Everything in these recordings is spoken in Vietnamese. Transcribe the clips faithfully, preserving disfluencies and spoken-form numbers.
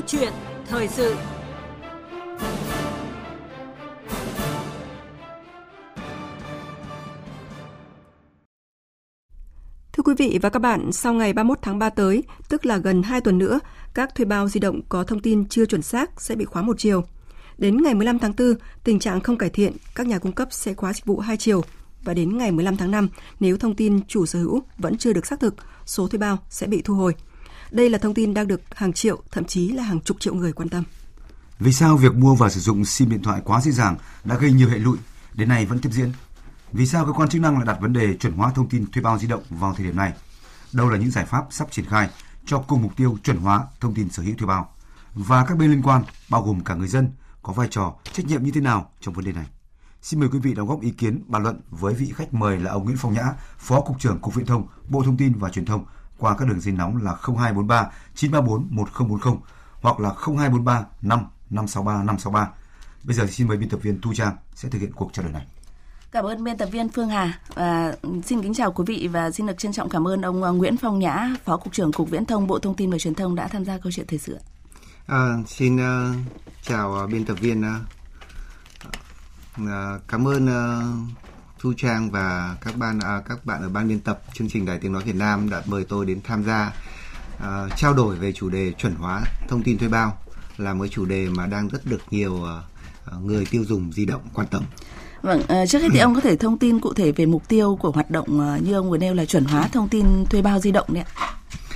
chuyện thời sự. Thưa quý vị và các bạn, sau ngày ba mươi mốt tháng ba tới, tức là gần hai tuần nữa, các thuê bao di động có thông tin chưa chuẩn xác sẽ bị khóa một chiều. Đến ngày mười lăm tháng tư, tình trạng không cải thiện, các nhà cung cấp sẽ khóa dịch vụ hai chiều. Và đến ngày mười lăm tháng năm, nếu thông tin chủ sở hữu vẫn chưa được xác thực, số thuê bao sẽ bị thu hồi. Đây là thông tin đang được hàng triệu, thậm chí là hàng chục triệu người quan tâm. Vì sao việc mua và sử dụng sim điện thoại quá dễ dàng đã gây nhiều hệ lụy, đến nay vẫn tiếp diễn? Vì sao cơ quan chức năng lại đặt vấn đề chuẩn hóa thông tin thuê bao di động vào thời điểm này? Đâu là những giải pháp sắp triển khai cho cùng mục tiêu chuẩn hóa thông tin sở hữu thuê bao? Và các bên liên quan, bao gồm cả người dân, có vai trò, trách nhiệm như thế nào trong vấn đề này? Xin mời quý vị đóng góp ý kiến, bàn luận với vị khách mời là ông Nguyễn Phong Nhã, Phó Cục trưởng Cục Viễn thông, Bộ Thông tin và Truyền thông qua các đường dây nóng là không hai bốn ba chín ba bốn một không bốn không hoặc là không hai bốn ba năm năm sáu ba năm sáu ba. Bây giờ xin mời biên tập viên Thu Trang sẽ thực hiện cuộc trao đổi này. Cảm ơn biên tập viên Phương Hà. À, xin kính chào quý vị và xin được trân trọng cảm ơn ông Nguyễn Phong Nhã, Phó Cục trưởng Cục Viễn thông, Bộ Thông tin và Truyền thông đã tham gia câu chuyện thời sự. À, xin uh, chào uh, biên tập viên. Uh, uh, cảm ơn uh, Thu Trang và các bạn uh, các bạn ở ban biên tập chương trình Đài Tiếng nói Việt Nam đã mời tôi đến tham gia uh, trao đổi về chủ đề chuẩn hóa thông tin thuê bao, là một chủ đề mà đang rất được nhiều uh, người tiêu dùng di động quan tâm. Vâng, uh, trước hết thì ông có thể thông tin cụ thể về mục tiêu của hoạt động uh, như ông vừa nêu là chuẩn hóa thông tin thuê bao di động đấy ạ.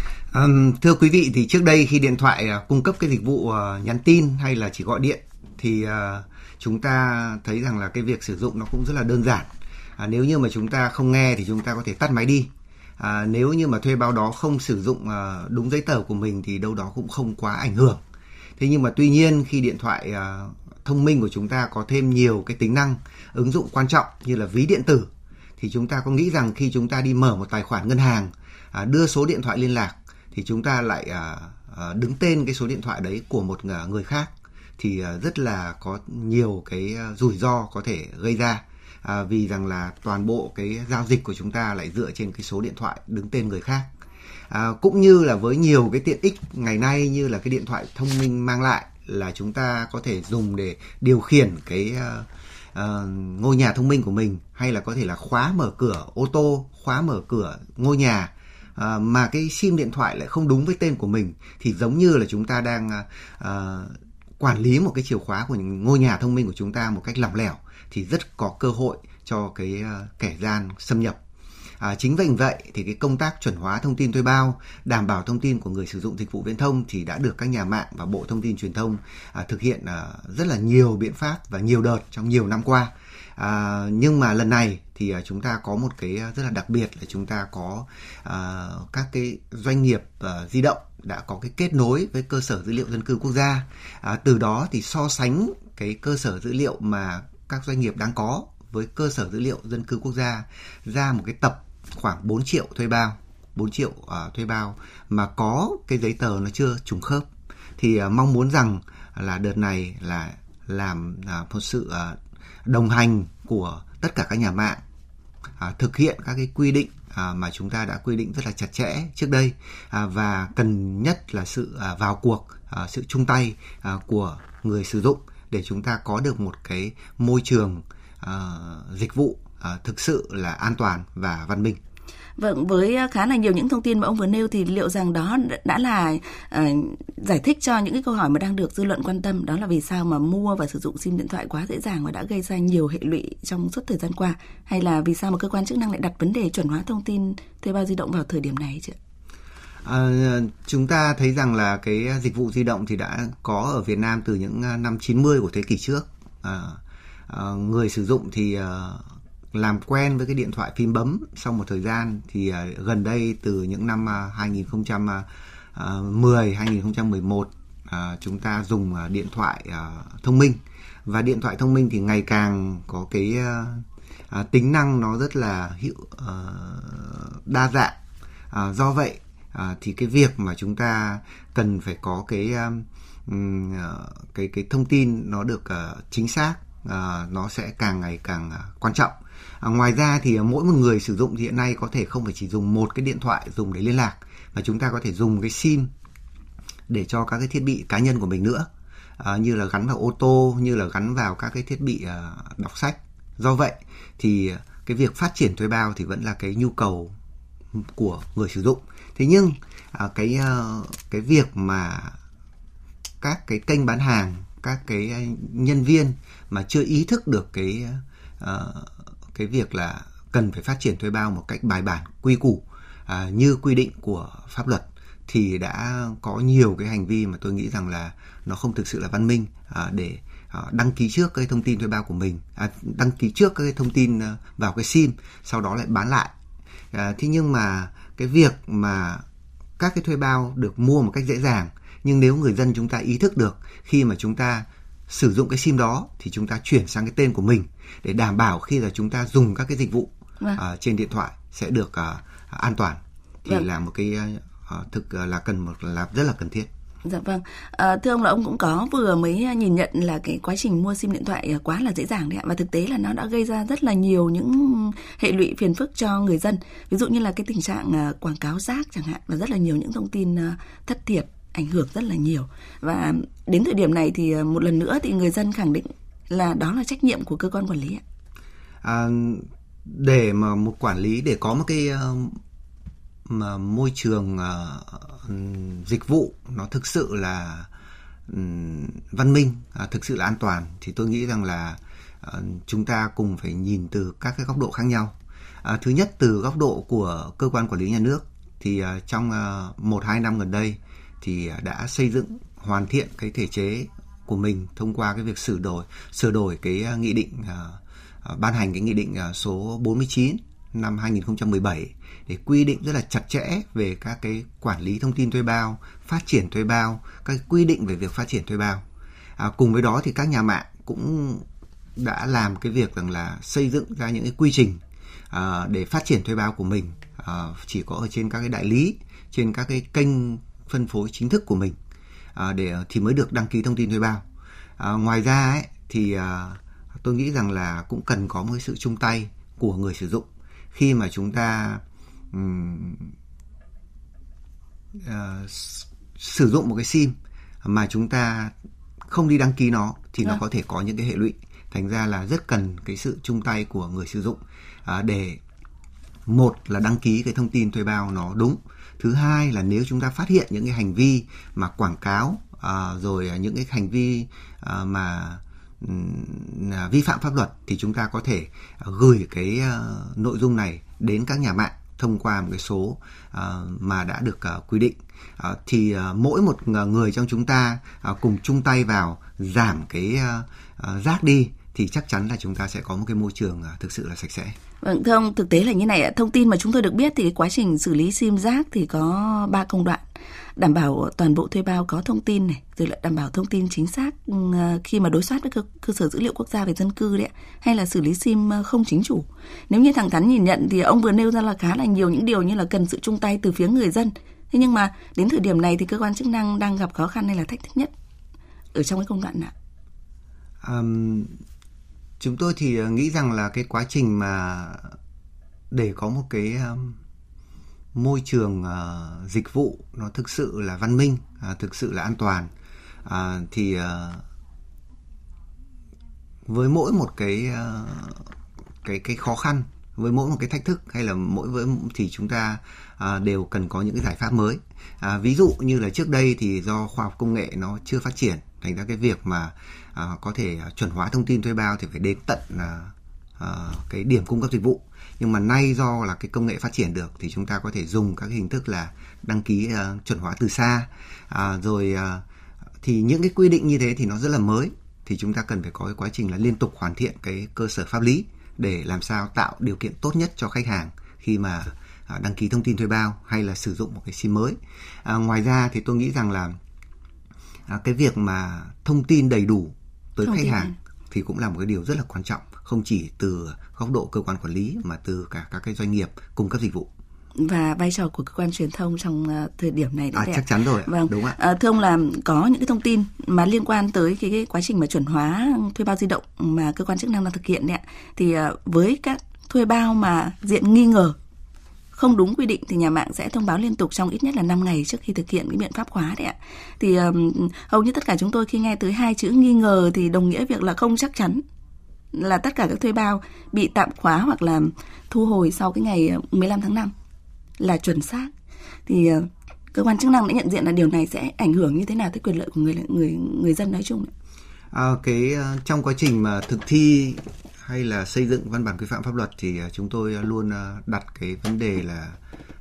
Um, thưa quý vị, thì trước đây khi điện thoại uh, cung cấp cái dịch vụ uh, nhắn tin hay là chỉ gọi điện thì uh, chúng ta thấy rằng là cái việc sử dụng nó cũng rất là đơn giản. À, nếu như mà chúng ta không nghe thì chúng ta có thể tắt máy đi. À, nếu như mà thuê bao đó không sử dụng uh, đúng giấy tờ của mình thì đâu đó cũng không quá ảnh hưởng. Thế nhưng mà tuy nhiên khi điện thoại uh, thông minh của chúng ta có thêm nhiều cái tính năng, ứng dụng quan trọng như là ví điện tử, thì chúng ta có nghĩ rằng khi chúng ta đi mở một tài khoản ngân hàng, uh, đưa số điện thoại liên lạc thì chúng ta lại uh, uh, đứng tên cái số điện thoại đấy của một uh, người khác, thì uh, rất là có nhiều cái uh, rủi ro có thể gây ra. À, vì rằng là toàn bộ cái giao dịch của chúng ta lại dựa trên cái số điện thoại đứng tên người khác. À, cũng như là với nhiều cái tiện ích ngày nay như là cái điện thoại thông minh mang lại là chúng ta có thể dùng để điều khiển cái uh, uh, ngôi nhà thông minh của mình, hay là có thể là khóa mở cửa ô tô, khóa mở cửa ngôi nhà, uh, mà cái sim điện thoại lại không đúng với tên của mình, thì giống như là chúng ta đang uh, quản lý một cái chìa khóa của ngôi nhà thông minh của chúng ta một cách lỏng lẻo, thì rất có cơ hội cho cái uh, kẻ gian xâm nhập. À, chính vì vậy thì cái công tác chuẩn hóa thông tin thuê bao, đảm bảo thông tin của người sử dụng dịch vụ viễn thông thì đã được các nhà mạng và Bộ Thông tin Truyền thông à, thực hiện à, rất là nhiều biện pháp và nhiều đợt trong nhiều năm qua. À, nhưng mà lần này thì à, chúng ta có một cái rất là đặc biệt là chúng ta có à, các cái doanh nghiệp à, di động đã có cái kết nối với cơ sở dữ liệu dân cư quốc gia. À, từ đó thì so sánh cái cơ sở dữ liệu mà các doanh nghiệp đang có với cơ sở dữ liệu dân cư quốc gia ra một cái tập khoảng bốn triệu thuê bao, bốn triệu uh, thuê bao mà có cái giấy tờ nó chưa trùng khớp. Thì uh, mong muốn rằng là đợt này là làm uh, một sự uh, đồng hành của tất cả các nhà mạng, uh, thực hiện các cái quy định uh, mà chúng ta đã quy định rất là chặt chẽ trước đây, uh, và cần nhất là sự uh, vào cuộc, uh, sự chung tay uh, của người sử dụng để chúng ta có được một cái môi trường uh, dịch vụ uh, thực sự là an toàn và văn minh. Vâng, với khá là nhiều những thông tin mà ông vừa nêu thì liệu rằng đó đã là uh, giải thích cho những cái câu hỏi mà đang được dư luận quan tâm, đó là vì sao mà mua và sử dụng sim điện thoại quá dễ dàng và đã gây ra nhiều hệ lụy trong suốt thời gian qua, hay là vì sao mà cơ quan chức năng lại đặt vấn đề chuẩn hóa thông tin thuê bao di động vào thời điểm này chứ? À, chúng ta thấy rằng là cái dịch vụ di động thì đã có ở Việt Nam từ những năm chín mươi của thế kỷ trước. À, à, người sử dụng thì à, làm quen với cái điện thoại phím bấm sau một thời gian, thì à, gần đây từ những năm à, hai nghìn không trăm mười, hai nghìn không trăm mười một à, chúng ta dùng à, điện thoại à, thông minh, và điện thoại thông minh thì ngày càng có cái à, à, tính năng nó rất là hiệu à, đa dạng. À, do vậy À, thì cái việc mà chúng ta cần phải có cái um, cái cái thông tin nó được uh, chính xác, uh, nó sẽ càng ngày càng uh, quan trọng. À, ngoài ra thì uh, mỗi một người sử dụng thì hiện nay có thể không phải chỉ dùng một cái điện thoại dùng để liên lạc, mà chúng ta có thể dùng cái sim để cho các cái thiết bị cá nhân của mình nữa, à, như là gắn vào ô tô, như là gắn vào các cái thiết bị uh, đọc sách. Do vậy thì cái việc phát triển thuê bao thì vẫn là cái nhu cầu của người sử dụng. Thế nhưng à, cái uh, cái việc mà các cái kênh bán hàng, các cái nhân viên mà chưa ý thức được cái uh, cái việc là cần phải phát triển thuê bao một cách bài bản, quy củ uh, như quy định của pháp luật, thì đã có nhiều cái hành vi mà tôi nghĩ rằng là nó không thực sự là văn minh, uh, để uh, đăng ký trước cái thông tin thuê bao của mình, à, đăng ký trước cái thông tin uh, vào cái sim, sau đó lại bán lại. Uh, thế nhưng mà cái việc mà các cái thuê bao được mua một cách dễ dàng, nhưng nếu người dân chúng ta ý thức được khi mà chúng ta sử dụng cái sim đó thì chúng ta chuyển sang cái tên của mình để đảm bảo khi là chúng ta dùng các cái dịch vụ vâng. uh, trên điện thoại sẽ được uh, an toàn, thì vâng. là một cái uh, thực uh, là cần một là rất là cần thiết. Dạ vâng. À, thưa ông là ông cũng có vừa mới nhìn nhận là cái quá trình mua sim điện thoại quá là dễ dàng đấy ạ, và thực tế là nó đã gây ra rất là nhiều những hệ lụy phiền phức cho người dân. Ví dụ như là cái tình trạng quảng cáo rác chẳng hạn, và rất là nhiều những thông tin thất thiệt ảnh hưởng rất là nhiều. Và đến thời điểm này thì một lần nữa thì người dân khẳng định là đó là trách nhiệm của cơ quan quản lý ạ. À, để mà một quản lý để có một cái mà môi trường uh, dịch vụ nó thực sự là um, văn minh, uh, thực sự là an toàn, thì tôi nghĩ rằng là uh, chúng ta cùng phải nhìn từ các cái góc độ khác nhau. Uh, thứ nhất, từ góc độ của cơ quan quản lý nhà nước thì uh, trong uh, một hai năm gần đây thì uh, đã xây dựng hoàn thiện cái thể chế của mình thông qua cái việc sửa đổi sửa đổi cái uh, nghị định uh, uh, ban hành cái nghị định uh, số bốn mươi chín năm hai nghìn không trăm mười bảy để quy định rất là chặt chẽ về các cái quản lý thông tin thuê bao, phát triển thuê bao, các quy định về việc phát triển thuê bao. À, cùng với đó thì các nhà mạng cũng đã làm cái việc rằng là xây dựng ra những cái quy trình à, để phát triển thuê bao của mình, à, chỉ có ở trên các cái đại lý, trên các cái kênh phân phối chính thức của mình, à, để thì mới được đăng ký thông tin thuê bao. À, ngoài ra ấy, thì à, tôi nghĩ rằng là cũng cần có một cái sự chung tay của người sử dụng khi mà chúng ta um, uh, sử dụng một cái sim mà chúng ta không đi đăng ký nó thì nó à. có thể có những cái hệ lụy. Thành ra là rất cần cái sự chung tay của người sử dụng uh, để một là đăng ký cái thông tin thuê bao nó đúng. Thứ hai là nếu chúng ta phát hiện những cái hành vi mà quảng cáo uh, rồi những cái hành vi uh, mà vi phạm pháp luật thì chúng ta có thể gửi cái uh, nội dung này đến các nhà mạng thông qua một cái số uh, mà đã được uh, quy định. Uh, thì uh, mỗi một người trong chúng ta uh, cùng chung tay vào giảm cái uh, uh, rác đi thì chắc chắn là chúng ta sẽ có một cái môi trường uh, thực sự là sạch sẽ. Vâng, thưa ông, thực tế là như này, thông tin mà chúng tôi được biết thì quá trình xử lý sim rác thì có ba công đoạn: đảm bảo toàn bộ thuê bao có thông tin này, rồi lại đảm bảo thông tin chính xác khi mà đối soát với cơ, cơ sở dữ liệu quốc gia về dân cư đấy, hay là xử lý sim không chính chủ. Nếu như thẳng thắn nhìn nhận thì ông vừa nêu ra là khá là nhiều những điều như là cần sự chung tay từ phía người dân. Thế nhưng mà đến thời điểm này thì cơ quan chức năng đang gặp khó khăn hay là thách thức nhất ở trong cái công đoạn nào? Um, chúng tôi thì nghĩ rằng là cái quá trình mà để có một cái um, môi trường uh, dịch vụ nó thực sự là văn minh, uh, thực sự là an toàn, uh, thì uh, với mỗi một cái uh, cái cái khó khăn, với mỗi một cái thách thức hay là mỗi với thì chúng ta uh, đều cần có những cái giải pháp mới. Uh, ví dụ như là trước đây thì do khoa học công nghệ nó chưa phát triển, thành ra cái việc mà uh, có thể chuẩn hóa thông tin thuê bao thì phải đến tận uh, uh, cái điểm cung cấp dịch vụ. Nhưng mà nay do là cái công nghệ phát triển được thì chúng ta có thể dùng các hình thức là đăng ký uh, chuẩn hóa từ xa, uh, rồi uh, thì những cái quy định như thế thì nó rất là mới, thì chúng ta cần phải có cái quá trình là liên tục hoàn thiện cái cơ sở pháp lý để làm sao tạo điều kiện tốt nhất cho khách hàng khi mà uh, đăng ký thông tin thuê bao hay là sử dụng một cái sim mới. Uh, ngoài ra thì tôi nghĩ rằng là uh, cái việc mà thông tin đầy đủ tới thông khách hàng này thì cũng là một cái điều rất là quan trọng, không chỉ từ góc độ cơ quan quản lý mà từ cả các cái doanh nghiệp cung cấp dịch vụ. Và vai trò của cơ quan truyền thông trong uh, thời điểm này à, chắc chắn rồi. Vâng. Đúng ạ. À, thưa ông là có những cái thông tin mà liên quan tới cái, cái quá trình mà chuẩn hóa thuê bao di động mà cơ quan chức năng đang thực hiện đấy ạ. Thì uh, với các thuê bao mà diện nghi ngờ không đúng quy định thì nhà mạng sẽ thông báo liên tục trong ít nhất là năm ngày trước khi thực hiện cái biện pháp khóa đấy ạ. Thì um, hầu như tất cả chúng tôi khi nghe tới hai chữ nghi ngờ thì đồng nghĩa việc là không chắc chắn là tất cả các thuê bao bị tạm khóa hoặc là thu hồi sau cái ngày mười lăm tháng năm là chuẩn xác. Thì uh, cơ quan chức năng đã nhận diện là điều này sẽ ảnh hưởng như thế nào tới quyền lợi của người người người dân nói chung. À, cái uh, trong quá trình mà thực thi hay là xây dựng văn bản quy phạm pháp luật thì uh, chúng tôi uh, luôn uh, đặt cái vấn đề là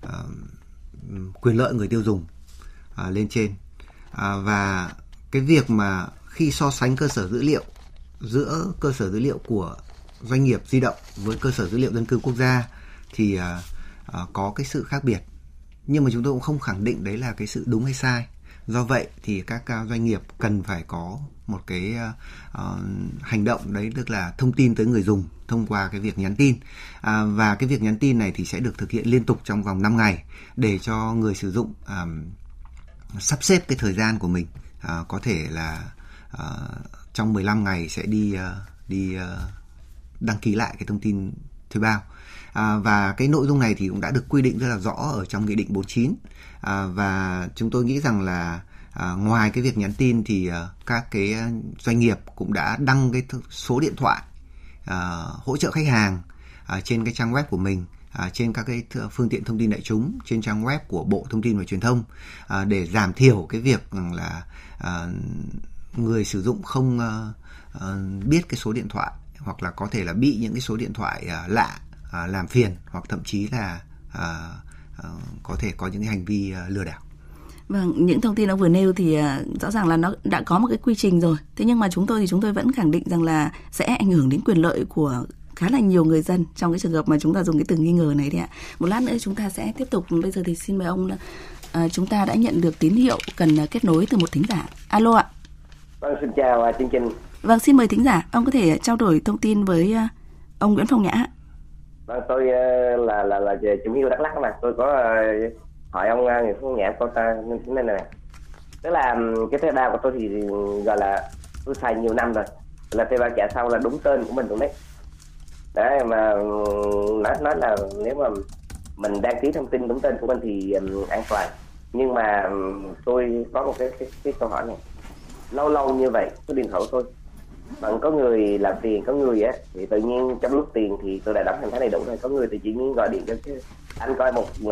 uh, quyền lợi người tiêu dùng uh, lên trên. Uh, và cái việc mà khi so sánh cơ sở dữ liệu giữa cơ sở dữ liệu của doanh nghiệp di động với cơ sở dữ liệu dân cư quốc gia thì uh, uh, có cái sự khác biệt. Nhưng mà chúng tôi cũng không khẳng định đấy là cái sự đúng hay sai. Do vậy thì các uh, doanh nghiệp cần phải có một cái uh, hành động đấy, tức là thông tin tới người dùng thông qua cái việc nhắn tin. À, và cái việc nhắn tin này thì sẽ được thực hiện liên tục trong vòng năm ngày để cho người sử dụng um, sắp xếp cái thời gian của mình. À, có thể là uh, trong mười lăm ngày sẽ đi uh, đi uh, đăng ký lại cái thông tin thuê bao. À, và cái nội dung này thì cũng đã được quy định rất là rõ ở trong Nghị định bốn mươi chín. À, và chúng tôi nghĩ rằng là à, ngoài cái việc nhắn tin thì à, các cái doanh nghiệp cũng đã đăng cái số điện thoại à, hỗ trợ khách hàng à, trên cái trang web của mình, à, trên các cái phương tiện thông tin đại chúng, trên trang web của Bộ Thông tin và Truyền thông à, để giảm thiểu cái việc là à, người sử dụng không à, à, biết cái số điện thoại, hoặc là có thể là bị những cái số điện thoại à, lạ à, làm phiền, hoặc thậm chí là à, à, có thể có những cái hành vi à, lừa đảo. Vâng, những thông tin ông vừa nêu thì uh, rõ ràng là nó đã có một cái quy trình rồi. Thế nhưng mà chúng tôi thì chúng tôi vẫn khẳng định rằng là sẽ ảnh hưởng đến quyền lợi của khá là nhiều người dân trong cái trường hợp mà chúng ta dùng cái từ nghi ngờ này đấy ạ. Một lát nữa chúng ta sẽ tiếp tục. Bây giờ thì xin mời ông, uh, chúng ta đã nhận được tín hiệu cần uh, kết nối từ một thính giả. Alo ạ. Vâng, xin chào uh, chương trình. Vâng, xin mời thính giả. Ông có thể trao đổi thông tin với uh, ông Nguyễn Phong Nhã. Vâng, tôi uh, là là là chủ hiệu Đắk Lắk mà. Tôi có uh, hỏi ông Nguyễn Phong Nhã cô ta như thế này. Tức là cái thuê bao của tôi thì gọi là tôi xài nhiều năm rồi, là thuê bao trả sau là đúng tên của mình luôn đấy. Đấy mà nói nói là nếu mà mình đăng ký thông tin đúng tên của mình thì um, an toàn. Nhưng mà um, tôi có một cái, cái cái câu hỏi này. Lâu lâu như vậy, số điện thoại của tôi vẫn có người làm tiền, có người á thì tự nhiên trong lúc tiền thì tôi đã đóng hình thái đầy đủ rồi, có người thì chỉ nhiên gọi điện cho chứ anh coi một uh,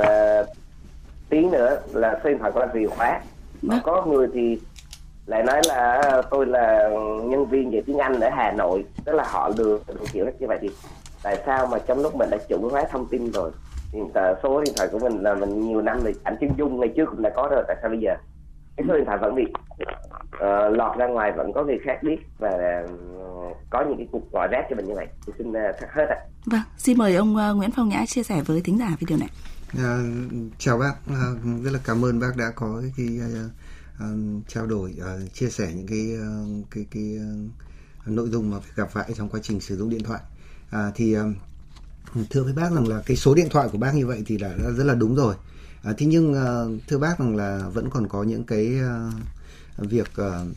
tiếng nữa là số điện thoại của anh bị khóa. Mà có người thì lại nói là tôi là nhân viên dạy tiếng Anh ở Hà Nội, tức là họ lừa được kiểu như vậy. Thì tại sao mà trong lúc mình đã chuẩn hóa thông tin rồi thì số điện thoại của mình là mình nhiều năm rồi, ảnh chân dung ngày trước cũng đã có rồi, tại sao bây giờ cái số điện thoại vẫn bị uh, lọt ra ngoài, vẫn có người khác biết và uh, có những cái cuộc gọi rác cho mình như vậy? Tôi xin uh, hết ạ. Vâng, xin mời ông uh, Nguyễn Phong Nhã chia sẻ với thính giả về điều này. À, chào bác, à, rất là cảm ơn bác đã có cái, cái uh, uh, trao đổi, uh, chia sẻ những cái uh, cái cái uh, nội dung mà phải gặp phải trong quá trình sử dụng điện thoại. À, thì uh, thưa với bác rằng là cái số điện thoại của bác như vậy thì đã, đã rất là đúng rồi. À, thế nhưng uh, thưa bác rằng là vẫn còn có những cái uh, việc uh,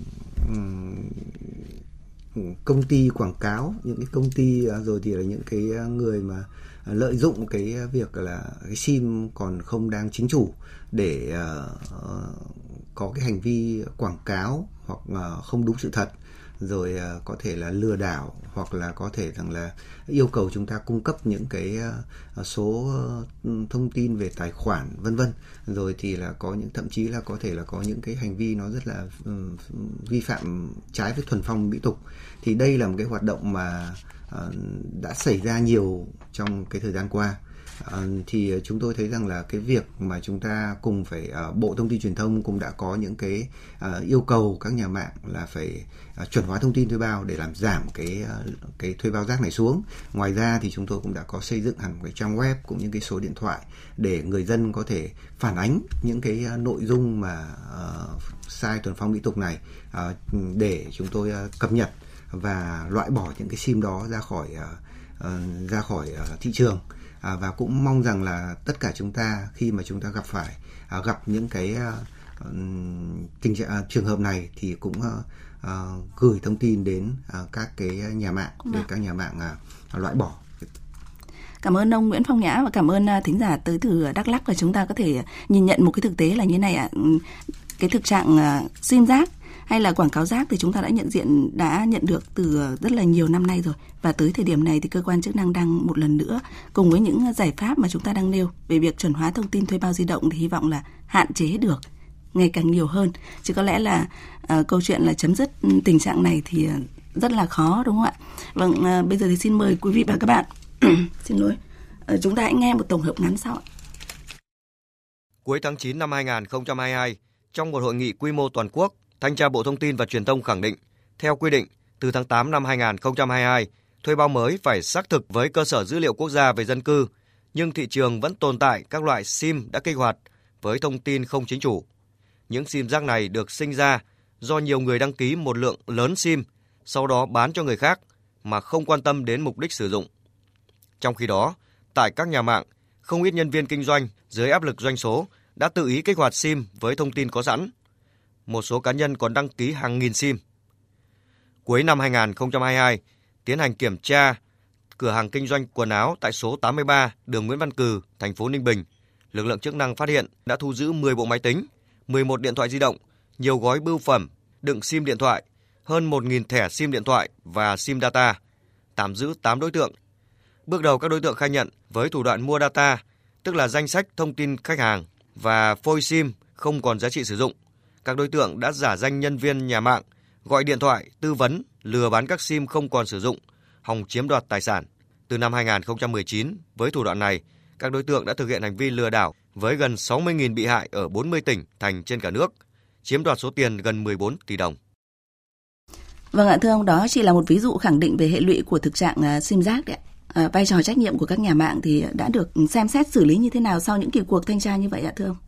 um, công ty quảng cáo, những cái công ty uh, rồi thì là những cái người mà lợi dụng cái việc là cái sim còn không đang chính chủ để uh, có cái hành vi quảng cáo hoặc uh, không đúng sự thật, rồi uh, có thể là lừa đảo, hoặc là có thể rằng là yêu cầu chúng ta cung cấp những cái uh, số uh, thông tin về tài khoản vân vân, rồi thì là có những thậm chí là có thể là có những cái hành vi nó rất là uh, vi phạm trái với thuần phong mỹ tục. Thì đây là một cái hoạt động mà uh, đã xảy ra nhiều trong cái thời gian qua. À, thì chúng tôi thấy rằng là cái việc mà chúng ta cùng phải uh, Bộ Thông tin Truyền thông cũng đã có những cái uh, yêu cầu các nhà mạng là phải uh, chuẩn hóa thông tin thuê bao để làm giảm cái uh, cái thuê bao rác này xuống. Ngoài ra thì chúng tôi cũng đã có xây dựng hẳn cái trang web cũng như cái số điện thoại để người dân có thể phản ánh những cái uh, nội dung mà uh, sai thuần phong mỹ tục này, uh, để chúng tôi uh, cập nhật và loại bỏ những cái sim đó ra khỏi uh, uh, ra khỏi uh, thị trường. À, và cũng mong rằng là tất cả chúng ta khi mà chúng ta gặp phải à, gặp những cái uh, tình trạng uh, trường hợp này thì cũng uh, uh, gửi thông tin đến uh, các cái nhà mạng để các nhà mạng uh, loại bỏ. Cảm ơn ông Nguyễn Phong Nhã và cảm ơn thính giả tới từ Đắk Lắk, và chúng ta có thể nhìn nhận một cái thực tế là như này ạ. Cái thực trạng sim rác hay là quảng cáo rác thì chúng ta đã nhận diện đã nhận được từ rất là nhiều năm nay rồi, và tới thời điểm này thì cơ quan chức năng đang một lần nữa cùng với những giải pháp mà chúng ta đang nêu về việc chuẩn hóa thông tin thuê bao di động thì hy vọng là hạn chế được ngày càng nhiều hơn. Chứ có lẽ là uh, câu chuyện là chấm dứt tình trạng này thì uh, rất là khó, đúng không ạ? Vâng, uh, bây giờ thì xin mời quý vị và các bạn xin lỗi, uh, chúng ta hãy nghe một tổng hợp ngắn sau. Cuối tháng chín năm hai nghìn không trăm hai mươi hai, trong một hội nghị quy mô toàn quốc, Thanh tra Bộ Thông tin và Truyền thông khẳng định, theo quy định, từ tháng tám năm hai nghìn không trăm hai mươi hai, thuê bao mới phải xác thực với cơ sở dữ liệu quốc gia về dân cư, nhưng thị trường vẫn tồn tại các loại sim đã kích hoạt với thông tin không chính chủ. Những sim rác này được sinh ra do nhiều người đăng ký một lượng lớn sim, sau đó bán cho người khác mà không quan tâm đến mục đích sử dụng. Trong khi đó, tại các nhà mạng, không ít nhân viên kinh doanh dưới áp lực doanh số đã tự ý kích hoạt sim với thông tin có sẵn. Một số cá nhân còn đăng ký hàng nghìn sim. Cuối năm hai nghìn không trăm hai mươi hai, tiến hành kiểm tra cửa hàng kinh doanh quần áo tại số tám mươi ba đường Nguyễn Văn Cừ, thành phố Ninh Bình, lực lượng chức năng phát hiện đã thu giữ mười bộ máy tính, mười một điện thoại di động, nhiều gói bưu phẩm đựng sim điện thoại, hơn một nghìn thẻ sim điện thoại và sim data, tạm giữ tám đối tượng. Bước đầu các đối tượng khai nhận với thủ đoạn mua data, tức là danh sách thông tin khách hàng, và phôi sim không còn giá trị sử dụng. Các đối tượng đã giả danh nhân viên nhà mạng, gọi điện thoại, tư vấn, lừa bán các sim không còn sử dụng, hòng chiếm đoạt tài sản. Từ năm hai nghìn không trăm mười chín, với thủ đoạn này, các đối tượng đã thực hiện hành vi lừa đảo với gần sáu mươi nghìn bị hại ở bốn mươi tỉnh, thành trên cả nước, chiếm đoạt số tiền gần mười bốn tỷ đồng. Vâng ạ, thưa ông, đó chỉ là một ví dụ khẳng định về hệ lụy của thực trạng uh, sim rác đấy ạ. À, vai trò trách nhiệm của các nhà mạng thì đã được xem xét xử lý như thế nào sau những kỳ cuộc thanh tra như vậy ạ, thưa ông?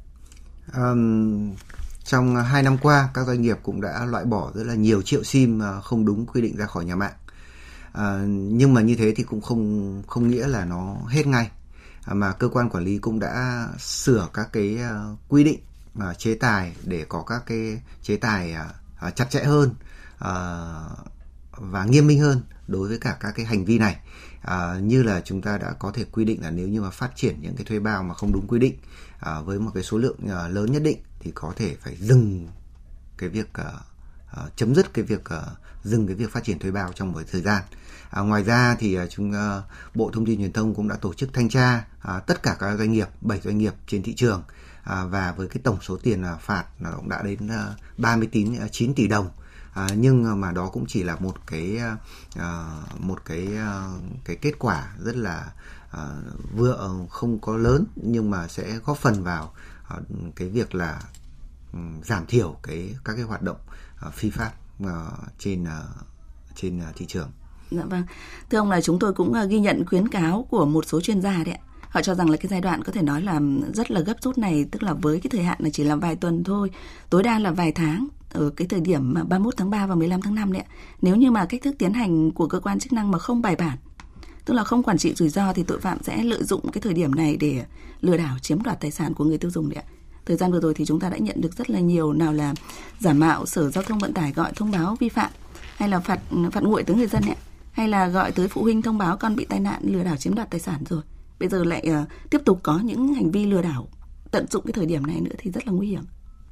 Um, trong hai năm qua, các doanh nghiệp cũng đã loại bỏ rất là nhiều triệu sim không đúng quy định ra khỏi nhà mạng. À, nhưng mà như thế thì cũng không không nghĩa là nó hết ngay, à, mà cơ quan quản lý cũng đã sửa các cái uh, quy định uh, chế tài để có các cái chế tài uh, chặt chẽ hơn uh, và nghiêm minh hơn đối với cả các cái hành vi này. À, như là chúng ta đã có thể quy định là nếu như mà phát triển những cái thuê bao mà không đúng quy định à, với một cái số lượng à, lớn nhất định thì có thể phải dừng cái việc à, à, chấm dứt cái việc à, dừng cái việc phát triển thuê bao trong một thời gian. À, ngoài ra thì à, chúng à, Bộ Thông tin Truyền thông cũng đã tổ chức thanh tra à, tất cả các doanh nghiệp, bảy doanh nghiệp trên thị trường, à, và với cái tổng số tiền à, phạt là cũng đã đến à, ba mươi chín tỷ đồng. À, nhưng mà đó cũng chỉ là một cái uh, một cái uh, cái kết quả rất là uh, vừa uh, không có lớn, nhưng mà sẽ góp phần vào uh, cái việc là um, giảm thiểu cái các cái hoạt động uh, phi pháp uh, trên uh, trên uh, thị trường. Dạ vâng, thưa ông, là chúng tôi cũng uh, ghi nhận khuyến cáo của một số chuyên gia đấy ạ. Họ cho rằng là cái giai đoạn có thể nói là rất là gấp rút này, tức là với cái thời hạn là chỉ là vài tuần thôi, tối đa là vài tháng, ở cái thời điểm ba mươi mốt tháng ba và mười lăm tháng năm đấy, nếu như mà cách thức tiến hành của cơ quan chức năng mà không bài bản, tức là không quản trị rủi ro, thì tội phạm sẽ lợi dụng cái thời điểm này để lừa đảo chiếm đoạt tài sản của người tiêu dùng đấy ạ. Thời gian vừa rồi thì chúng ta đã nhận được rất là nhiều, nào là giả mạo Sở Giao thông Vận tải gọi thông báo vi phạm, hay là phạt phạt nguội tới người dân ấy, hay là gọi tới phụ huynh thông báo con bị tai nạn lừa đảo chiếm đoạt tài sản rồi. Bây giờ lại uh, tiếp tục có những hành vi lừa đảo tận dụng cái thời điểm này nữa thì rất là nguy hiểm.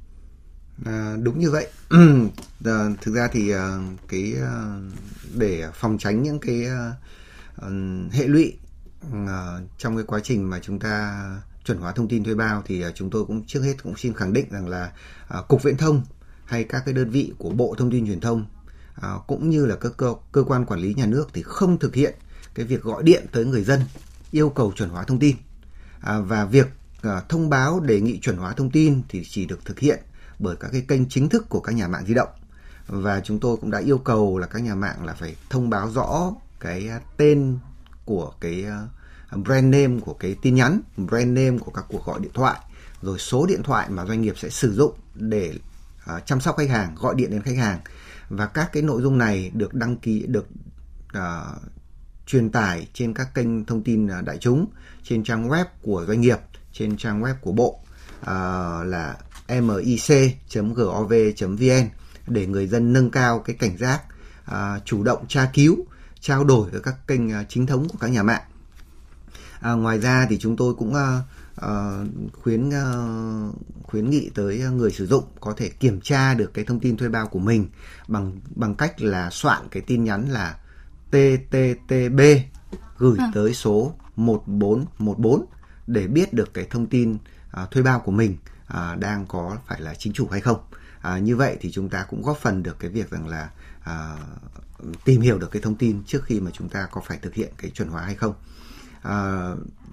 À, đúng như vậy. à, thực ra thì uh, cái uh, để phòng tránh những cái uh, uh, hệ lụy uh, trong cái quá trình mà chúng ta chuẩn hóa thông tin thuê bao thì uh, chúng tôi cũng trước hết cũng xin khẳng định rằng là uh, Cục Viễn thông hay các cái đơn vị của Bộ Thông tin Truyền thông uh, cũng như là các cơ, cơ quan quản lý nhà nước thì không thực hiện cái việc gọi điện tới người dân yêu cầu chuẩn hóa thông tin, à, và việc à, thông báo đề nghị chuẩn hóa thông tin thì chỉ được thực hiện bởi các cái kênh chính thức của các nhà mạng di động. Và chúng tôi cũng đã yêu cầu là các nhà mạng là phải thông báo rõ cái tên của cái brand name của cái tin nhắn, brand name của các cuộc gọi điện thoại, rồi số điện thoại mà doanh nghiệp sẽ sử dụng để à, chăm sóc khách hàng, gọi điện đến khách hàng. Và các cái nội dung này được đăng ký, được à, truyền tải trên các kênh thông tin đại chúng, trên trang web của doanh nghiệp, trên trang web của Bộ à, là mic chấm gov chấm vn để người dân nâng cao cái cảnh giác, à, chủ động tra cứu, trao đổi với các kênh chính thống của các nhà mạng. À, ngoài ra thì chúng tôi cũng uh, uh, khuyến uh, khuyến nghị tới người sử dụng có thể kiểm tra được cái thông tin thuê bao của mình bằng bằng cách là soạn cái tin nhắn là tê tê tê bê gửi à. tới số một bốn một bốn để biết được cái thông tin uh, thuê bao của mình uh, đang có phải là chính chủ hay không. À, như vậy thì chúng ta cũng góp phần được cái việc rằng là à, tìm hiểu được cái thông tin trước khi mà chúng ta có phải thực hiện cái chuẩn hóa hay không. À,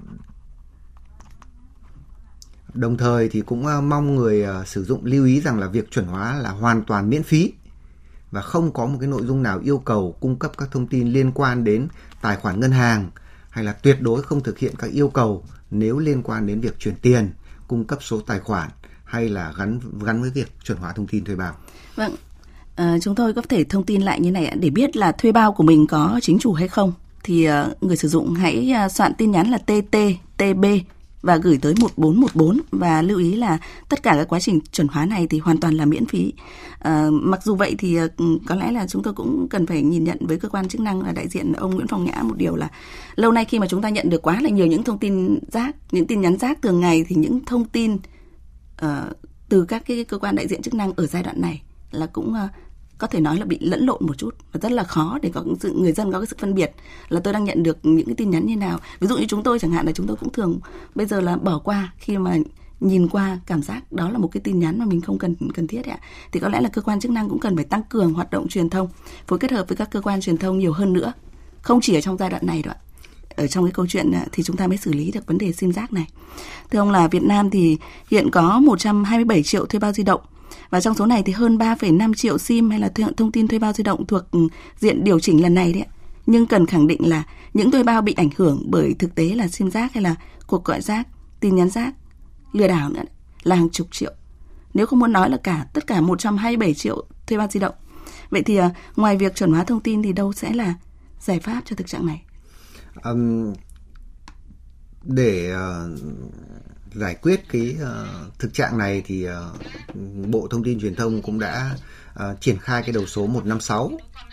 đồng thời thì cũng mong người uh, sử dụng lưu ý rằng là việc chuẩn hóa là hoàn toàn miễn phí và không có một cái nội dung nào yêu cầu cung cấp các thông tin liên quan đến tài khoản ngân hàng, hay là tuyệt đối không thực hiện các yêu cầu nếu liên quan đến việc chuyển tiền, cung cấp số tài khoản hay là gắn gắn với việc chuẩn hóa thông tin thuê bao. Vâng, à, chúng tôi có thể thông tin lại như này, để biết là thuê bao của mình có chính chủ hay không thì uh, người sử dụng hãy uh, soạn tin nhắn là tê tê tê bê và gửi tới một bốn một bốn, và lưu ý là tất cả các quá trình chuẩn hóa này thì hoàn toàn là miễn phí. À, mặc dù vậy thì uh, có lẽ là chúng tôi cũng cần phải nhìn nhận với cơ quan chức năng là đại diện ông Nguyễn Phong Nhã một điều là lâu nay khi mà chúng ta nhận được quá là nhiều những thông tin rác, những tin nhắn rác thường ngày, thì những thông tin uh, từ các cái cơ quan đại diện chức năng ở giai đoạn này là cũng uh, có thể nói là bị lẫn lộn một chút và rất là khó để có sự người dân có cái sự phân biệt là tôi đang nhận được những cái tin nhắn như nào. Ví dụ như chúng tôi chẳng hạn là chúng tôi cũng thường bây giờ là bỏ qua khi mà nhìn qua cảm giác đó là một cái tin nhắn mà mình không cần cần thiết ạ. Thì có lẽ là cơ quan chức năng cũng cần phải tăng cường hoạt động truyền thông, phối kết hợp với các cơ quan truyền thông nhiều hơn nữa, không chỉ ở trong giai đoạn này đâu ạ. Ở trong cái câu chuyện thì chúng ta mới xử lý được vấn đề sim rác này. Thưa ông, là Việt Nam thì hiện có một trăm hai mươi bảy triệu thuê bao di động, và trong số này thì hơn ba phẩy năm triệu sim hay là thông tin thuê bao di động thuộc diện điều chỉnh lần này đấy ạ. Nhưng cần khẳng định là những thuê bao bị ảnh hưởng bởi thực tế là sim rác hay là cuộc gọi rác, tin nhắn rác, lừa đảo nữa là hàng chục triệu. Nếu không muốn nói là cả tất cả một trăm hai mươi bảy triệu thuê bao di động. Vậy thì ngoài việc chuẩn hóa thông tin thì đâu sẽ là giải pháp cho thực trạng này? Um, để uh, giải quyết cái uh, thực trạng này thì uh, Bộ Thông tin Truyền thông cũng đã uh, triển khai cái đầu số một năm sáu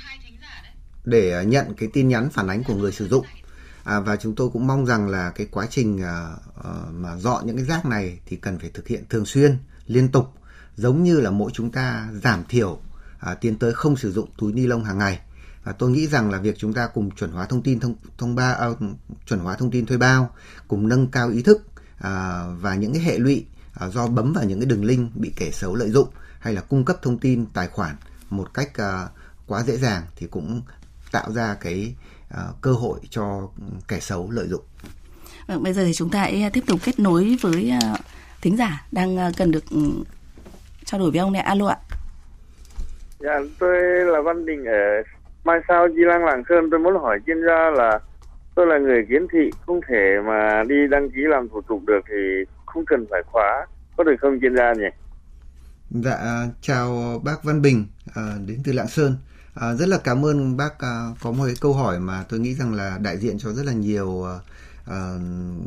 để uh, nhận cái tin nhắn phản ánh của người sử dụng. À, và chúng tôi cũng mong rằng là cái quá trình uh, uh, mà dọn những cái rác này thì cần phải thực hiện thường xuyên, liên tục, giống như là mỗi chúng ta giảm thiểu uh, tiến tới không sử dụng túi ni lông hàng ngày. À, tôi nghĩ rằng là việc chúng ta cùng chuẩn hóa thông tin thông thông ba uh, chuẩn hóa thông tin thuê bao, cùng nâng cao ý thức à, và những cái hệ lụy à, do bấm vào những cái đường link bị kẻ xấu lợi dụng hay là cung cấp thông tin tài khoản một cách à, quá dễ dàng thì cũng tạo ra cái à, cơ hội cho kẻ xấu lợi dụng. Vâng, bây giờ thì chúng ta hãy tiếp tục kết nối với uh, thính giả đang uh, cần được um, trao đổi với ông này. Alo ạ. Dạ, tôi là Văn Đình ở Mai Sao, Chi Lăng, Lạng Sơn. Tôi muốn hỏi chuyên gia là tôi là người khiếm thị, không thể mà đi đăng ký làm thủ tục được thì không cần phải khóa, có được không chuyên gia nhỉ? Dạ, chào bác Văn Bình à, đến từ Lạng Sơn. À, rất là cảm ơn bác à, có một cái câu hỏi mà tôi nghĩ rằng là đại diện cho rất là nhiều à,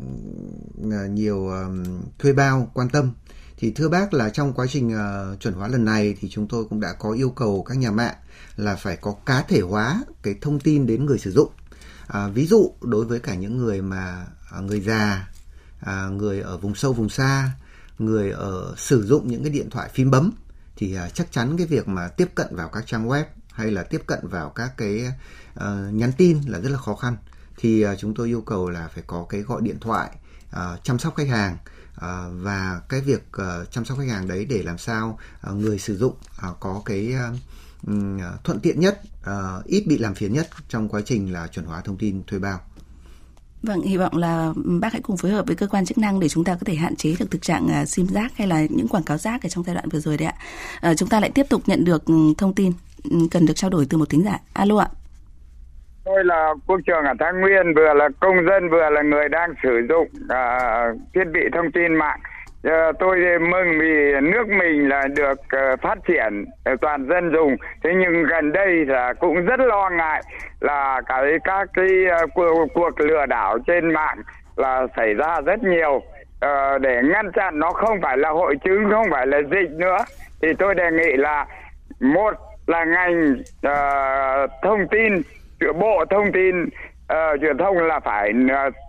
nhiều à, thuê bao quan tâm. Thì thưa bác là trong quá trình uh, chuẩn hóa lần này thì chúng tôi cũng đã có yêu cầu các nhà mạng là phải có cá thể hóa cái thông tin đến người sử dụng. À, ví dụ đối với cả những người mà à, người già, à, người ở vùng sâu vùng xa, người ở sử dụng những cái điện thoại phím bấm thì à, chắc chắn cái việc mà tiếp cận vào các trang web hay là tiếp cận vào các cái à, nhắn tin là rất là khó khăn. Thì à, chúng tôi yêu cầu là phải có cái gọi điện thoại à, chăm sóc khách hàng. À, và cái việc uh, chăm sóc khách hàng đấy để làm sao uh, người sử dụng uh, có cái uh, um, thuận tiện nhất, uh, ít bị làm phiền nhất trong quá trình là chuẩn hóa thông tin thuê bao. Vâng, hy vọng là bác hãy cùng phối hợp với cơ quan chức năng để chúng ta có thể hạn chế được thực trạng uh, sim rác hay là những quảng cáo rác ở trong giai đoạn vừa rồi đấy ạ. Uh, chúng ta lại tiếp tục nhận được um, thông tin um, cần được trao đổi từ một thính giả. Alo ạ. Tôi là quốc trưởng ở Thái Nguyên, vừa là công dân vừa là người đang sử dụng uh, thiết bị thông tin mạng. Uh, tôi mừng vì nước mình là được uh, phát triển uh, toàn dân dùng. Thế nhưng gần đây là cũng rất lo ngại là cái các cái uh, cuộc, cuộc lừa đảo trên mạng là xảy ra rất nhiều. Uh, để ngăn chặn nó không phải là hội chứng, không phải là dịch nữa, thì tôi đề nghị là một là ngành uh, thông tin, Bộ Thông tin uh, Truyền thông là phải uh,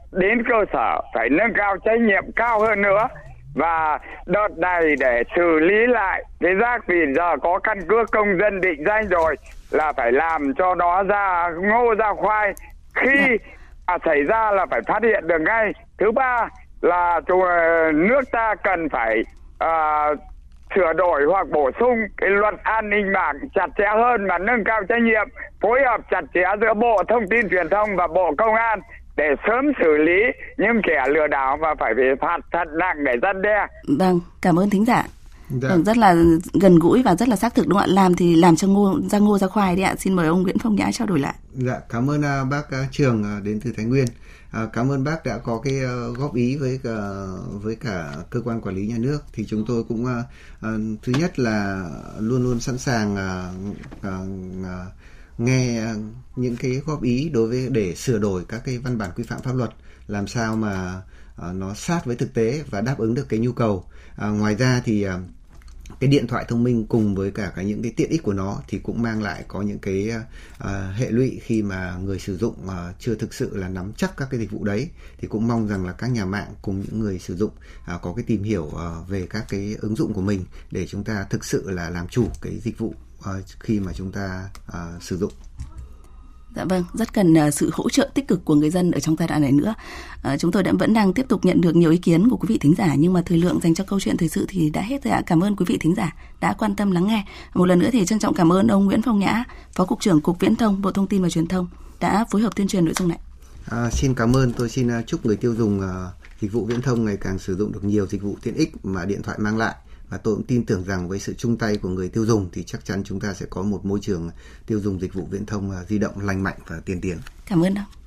đến cơ sở phải nâng cao trách nhiệm cao hơn nữa. Và đợt này để xử lý lại cái rác, vì giờ có căn cước công dân định danh rồi, là phải làm cho nó ra ngô ra khoai, khi à, xảy ra là phải phát hiện được ngay. Thứ ba là nước ta cần phải à, sửa đổi hoặc bổ sung cái luật an ninh mạng chặt chẽ hơn và nâng cao trách nhiệm, phối hợp chặt chẽ giữa Bộ Thông tin Truyền thông và Bộ Công an để sớm xử lý những kẻ lừa đảo và phải bị phạt thật nặng để răn đe. Vâng, cảm ơn thính giả. Dạ. Rất là gần gũi và rất là xác thực đúng không ạ? Làm thì làm cho ngô ra ngô ra khoai đấy ạ. Xin mời ông Nguyễn Phong Nhã trao đổi lại. Dạ, cảm ơn uh, bác uh, Trường uh, đến từ Thái Nguyên. Uh, cảm ơn bác đã có cái uh, góp ý với cả, với cả cơ quan quản lý nhà nước. Thì chúng tôi cũng uh, uh, thứ nhất là luôn luôn sẵn sàng uh, uh, uh, nghe uh, những cái góp ý đối với để sửa đổi các cái văn bản quy phạm pháp luật, làm sao mà uh, nó sát với thực tế và đáp ứng được cái nhu cầu. Uh, ngoài ra thì uh, cái điện thoại thông minh cùng với cả cái những cái tiện ích của nó thì cũng mang lại có những cái uh, hệ lụy khi mà người sử dụng uh, chưa thực sự là nắm chắc các cái dịch vụ đấy. Thì cũng mong rằng là các nhà mạng cùng những người sử dụng uh, có cái tìm hiểu uh, về các cái ứng dụng của mình để chúng ta thực sự là làm chủ cái dịch vụ uh, khi mà chúng ta uh, sử dụng. Dạ vâng, rất cần uh, sự hỗ trợ tích cực của người dân ở trong giai đoạn này nữa. Uh, chúng tôi đã vẫn đang tiếp tục nhận được nhiều ý kiến của quý vị thính giả, nhưng mà thời lượng dành cho câu chuyện thời sự thì đã hết rồi ạ. Cảm ơn quý vị thính giả đã quan tâm lắng nghe. Một lần nữa thì trân trọng cảm ơn ông Nguyễn Phong Nhã, Phó Cục trưởng Cục Viễn thông, Bộ Thông tin và Truyền thông đã phối hợp tuyên truyền nội dung này. À, xin cảm ơn. Tôi xin chúc người tiêu dùng uh, dịch vụ viễn thông ngày càng sử dụng được nhiều dịch vụ tiện ích mà điện thoại mang lại. Và tôi cũng tin tưởng rằng với sự chung tay của người tiêu dùng thì chắc chắn chúng ta sẽ có một môi trường tiêu dùng dịch vụ viễn thông di động lành mạnh và tiên tiến. Cảm ơn ông.